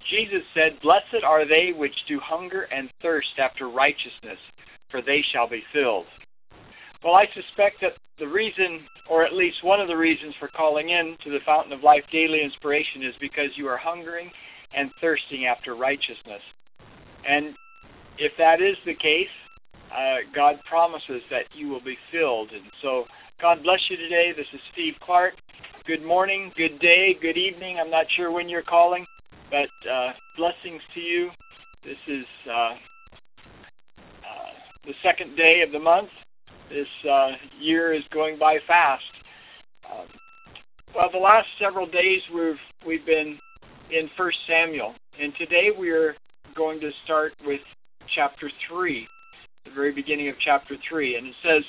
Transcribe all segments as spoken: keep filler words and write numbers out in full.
Jesus said, "Blessed are they which do hunger and thirst after righteousness, for they shall be filled." Well, I suspect that the reason, or at least one of the reasons for calling in to the Fountain of Life Daily Inspiration is because you are hungering and thirsting after righteousness. And if that is the case, uh, God promises that you will be filled. And so God bless you today. This is Steve Clark. Good morning, good day, good evening. I'm not sure when you're calling, but uh, blessings to you. This is uh, uh, the second day of the month. This uh, year is going by fast. Um, well, the last several days we've we've been in First Samuel, and today we're going to start with chapter three, the very beginning of chapter three, and it says,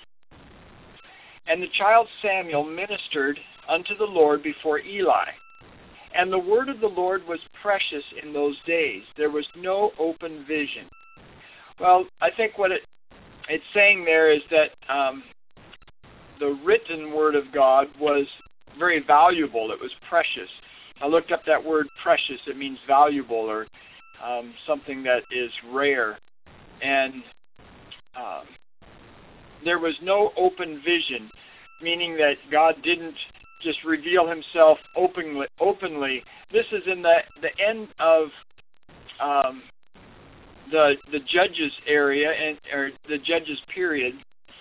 "And the child Samuel ministered unto the Lord before Eli, and the word of the Lord was precious in those days. There was no open vision." Well, I think what it it's saying there is that um, the written word of God was very valuable. It was precious. I looked up that word precious. It means valuable, or um, something that is rare. And um, there was no open vision, meaning that God didn't just reveal himself openly. openly. This is in the, the end of um, the the Judges area, and or the Judges period.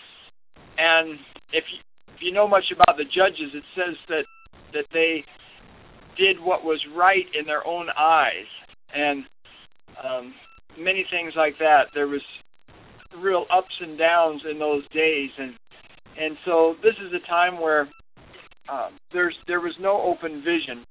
And if you, if you know much about the Judges, it says that, that they did what was right in their own eyes, and um, many things like that. There was real ups and downs in those days, and and so this is a time where uh, there's there was no open vision.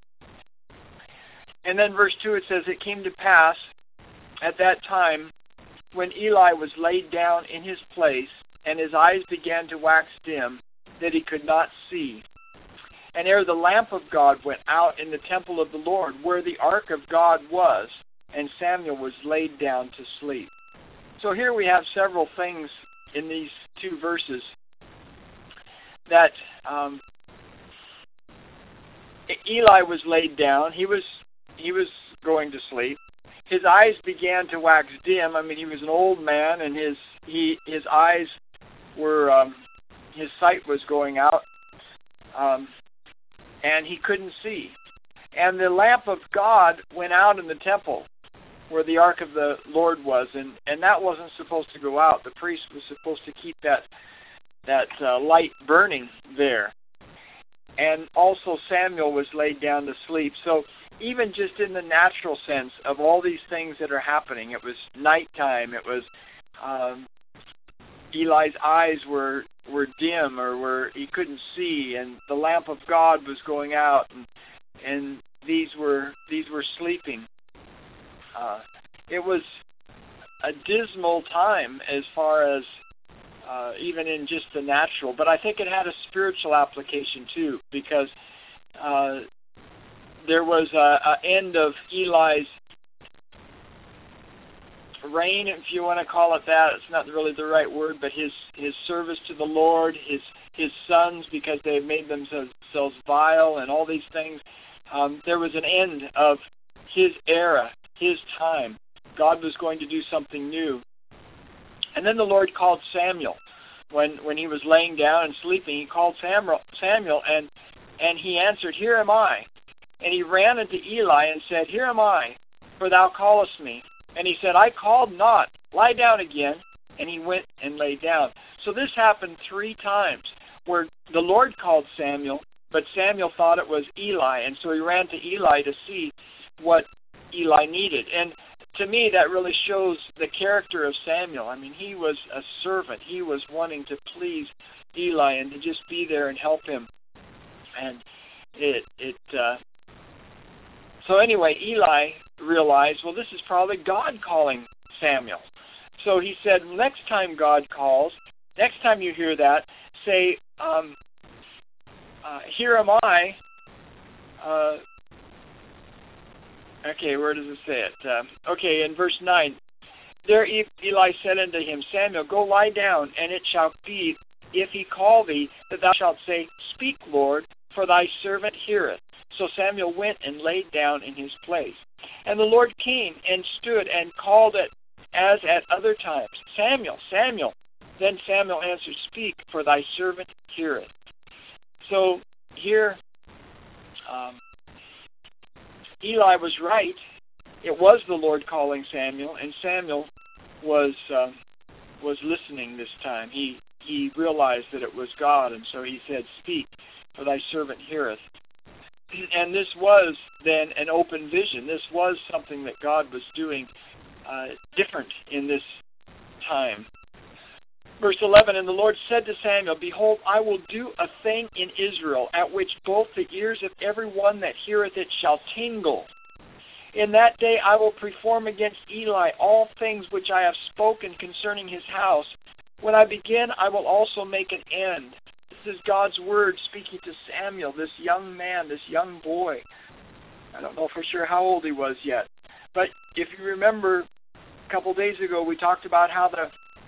And then verse two, it says, "It came to pass at that time when Eli was laid down in his place, and his eyes began to wax dim, that he could not see. And ere the lamp of God went out in the temple of the Lord, where the ark of God was, and Samuel was laid down to sleep." So here we have several things in these two verses that um, Eli was laid down. He was he was going to sleep. His eyes began to wax dim. I mean, he was an old man, and his he his eyes were um, his sight was going out, um, and he couldn't see. And the lamp of God went out in the temple where the ark of the Lord was, and, and that wasn't supposed to go out. The priest was supposed to keep that that uh, light burning there. And also Samuel was laid down to sleep. So even just in the natural sense of all these things that are happening, it was nighttime, it was um, Eli's eyes were were dim, or were he couldn't see, and the lamp of God was going out, and and these were these were sleeping. Uh, it was a dismal time as far as uh, even in just the natural, but I think it had a spiritual application too, because uh, there was a, a end of Eli's reign, if you want to call it that. It's not really the right word, but his his service to the Lord, his his sons, because they made themselves vile and all these things. Um, there was an end of his era, his time. God was going to do something new. And then the Lord called Samuel. When when he was laying down and sleeping, he called Samuel, Samuel and, and he answered, "Here am I." And he ran unto Eli and said, "Here am I, for thou callest me." And he said, "I called not. Lie down again." And he went and lay down. So this happened three times, where the Lord called Samuel, but Samuel thought it was Eli, and so he ran to Eli to see what Eli needed. And to me, that really shows the character of Samuel. I mean, he was a servant. He was wanting to please Eli and to just be there and help him. And it, it, uh, so anyway, Eli realized, well, this is probably God calling Samuel. So he said, next time God calls, next time you hear that, say, um, uh, "Here am I." Uh, okay, where does it say it? Uh, okay, in verse nine. "There Eli said unto him, Samuel, go lie down, and it shall be, if he call thee, that thou shalt say, Speak, Lord, for thy servant heareth. So Samuel went and laid down in his place. And the Lord came and stood and called it as at other times, Samuel, Samuel. Then Samuel answered, Speak, for thy servant heareth. So here, um, Eli was right. It was the Lord calling Samuel, and Samuel was uh, was listening this time. He he realized that it was God, and so he said, Speak, for thy servant heareth. And this was then an open vision. This was something that God was doing uh, different in this time. Verse eleven, And the Lord said to Samuel, Behold, I will do a thing in Israel, at which both the ears of every one that heareth it shall tingle. In that day I will perform against Eli all things which I have spoken concerning his house. When I begin, I will also make an end. This is God's word speaking to Samuel, this young man, this young boy. I don't know for sure how old he was yet. But if you remember, a couple days ago we talked about how the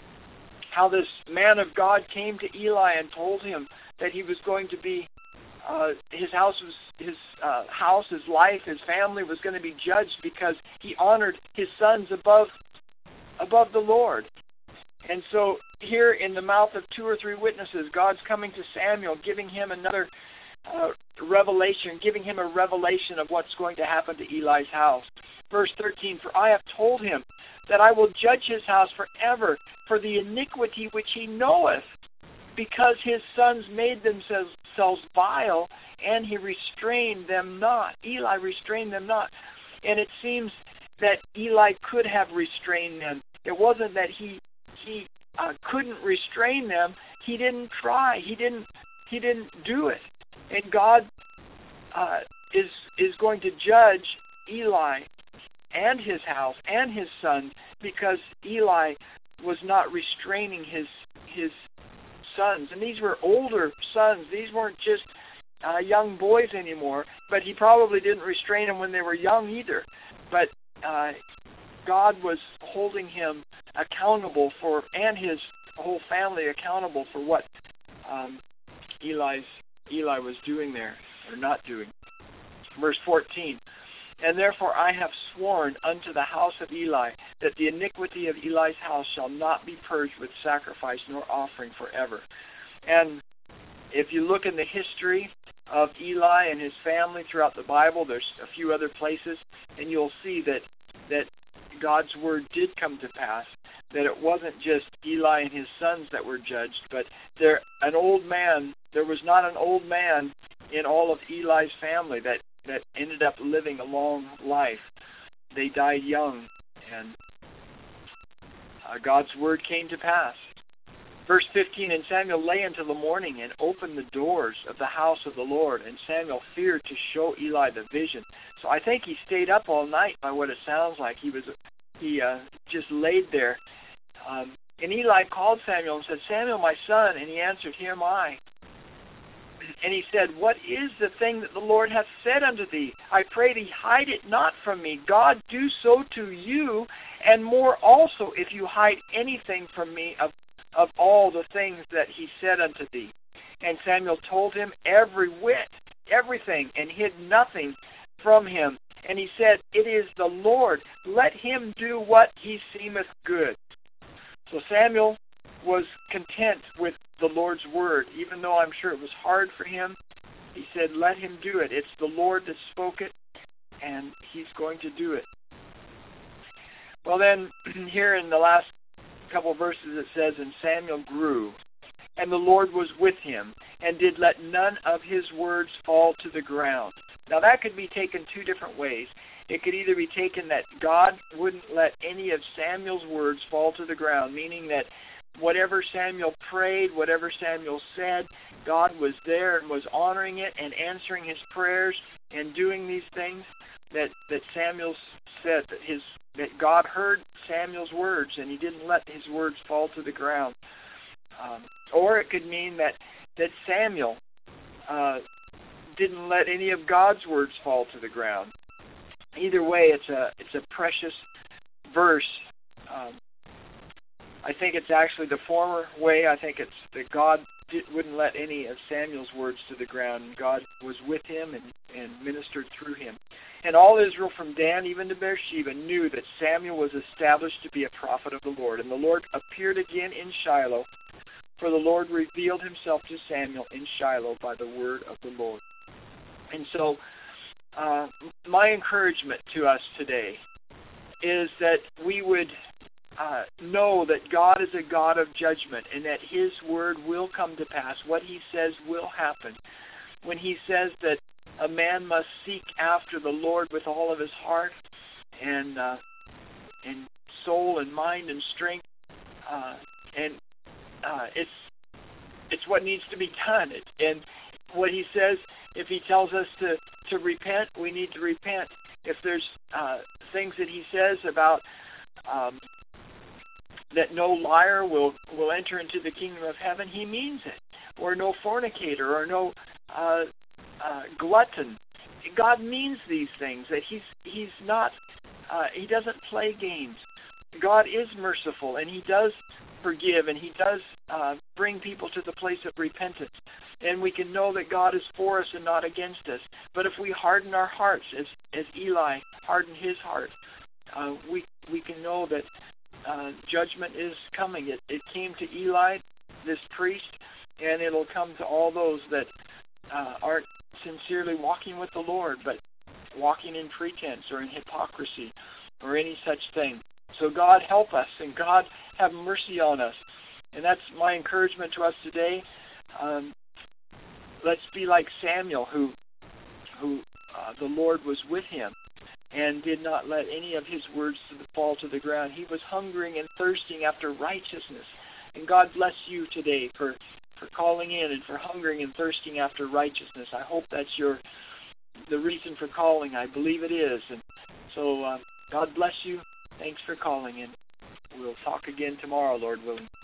how this man of God came to Eli and told him that he was going to be, uh, his house was his uh, house, his life, his family was going to be judged because he honored his sons above above the Lord. And so here in the mouth of two or three witnesses, God's coming to Samuel, giving him another uh, revelation, giving him a revelation of what's going to happen to Eli's house. Verse thirteen, For I have told him that I will judge his house forever for the iniquity which he knoweth, because his sons made themselves vile, and he restrained them not. Eli restrained them not. And it seems that Eli could have restrained them. It wasn't that he he uh, couldn't restrain them. He didn't try. He didn't he didn't do it. And God uh, is is going to judge Eli and his house and his sons because Eli was not restraining his his sons. And these were older sons. These weren't just uh, young boys anymore, but he probably didn't restrain them when they were young either. But uh, God was holding him accountable for, and his whole family accountable for what um, Eli's Eli was doing there, or not doing. Verse fourteen, And therefore I have sworn unto the house of Eli that the iniquity of Eli's house shall not be purged with sacrifice nor offering forever. And if you look in the history of Eli and his family throughout the Bible, there's a few other places, and you'll see that that God's word did come to pass, that it wasn't just Eli and his sons that were judged, but there an old man, there was not an old man in all of Eli's family that, that ended up living a long life. They died young, and uh, God's word came to pass. Verse fifteen, And Samuel lay until the morning and opened the doors of the house of the Lord, and Samuel feared to show Eli the vision. So I think he stayed up all night by what it sounds like. He was he uh, just laid there. Um, and Eli called Samuel and said, Samuel, my son. And he answered, Here am I. And he said, What is the thing that the Lord hath said unto thee? I pray thee, hide it not from me. God do so to you, and more also, if you hide anything from me of, of all the things that he said unto thee. And Samuel told him every whit, everything, and hid nothing from him. And he said, It is the Lord. Let him do what he seemeth good. So Samuel was content with the Lord's word, even though I'm sure it was hard for him. He said, let him do it. It's the Lord that spoke it, and he's going to do it. Well then, here in the last couple of verses it says, And Samuel grew, and the Lord was with him, and did let none of his words fall to the ground. Now that could be taken two different ways. It could either be taken that God wouldn't let any of Samuel's words fall to the ground, meaning that whatever Samuel prayed, whatever Samuel said, God was there and was honoring it and answering his prayers and doing these things that, that Samuel said, that his that God heard Samuel's words and he didn't let his words fall to the ground. Um, or it could mean that, that Samuel uh, didn't let any of God's words fall to the ground. Either way, it's a it's a precious verse. Um, I think it's actually the former way. I think it's that God did, wouldn't let any of Samuel's words to the ground. God was with him and, and ministered through him. And all Israel from Dan even to Beersheba knew that Samuel was established to be a prophet of the Lord. And the Lord appeared again in Shiloh, for the Lord revealed himself to Samuel in Shiloh by the word of the Lord. And so uh, my encouragement to us today is that we would uh, know that God is a God of judgment and that his word will come to pass. What he says will happen. When he says that a man must seek after the Lord with all of his heart and uh, and soul and mind and strength, uh, and uh, it's it's what needs to be done. It, and what he says, if he tells us to, to repent, we need to repent. If there's uh, things that he says about um, that no liar will, will enter into the kingdom of heaven, he means it. Or no fornicator, or no uh, uh, glutton. God means these things. That he's he's not. Uh, he doesn't play games. God is merciful, and he does forgive, and he does uh, bring people to the place of repentance. And we can know that God is for us and not against us. But if we harden our hearts, as as Eli hardened his heart, uh, we we can know that uh, judgment is coming. It, it came to Eli, this priest, and it'll come to all those that uh, aren't sincerely walking with the Lord, but walking in pretense or in hypocrisy or any such thing. So God help us, and God have mercy on us. And that's my encouragement to us today. Um, let's be like Samuel, who, who uh, the Lord was with him and did not let any of his words to the, fall to the ground. He was hungering and thirsting after righteousness. And God bless you today for, for calling in and for hungering and thirsting after righteousness. I hope that's your the reason for calling. I believe it is. And so uh, God bless you. Thanks for calling in. We'll talk again tomorrow, Lord willing.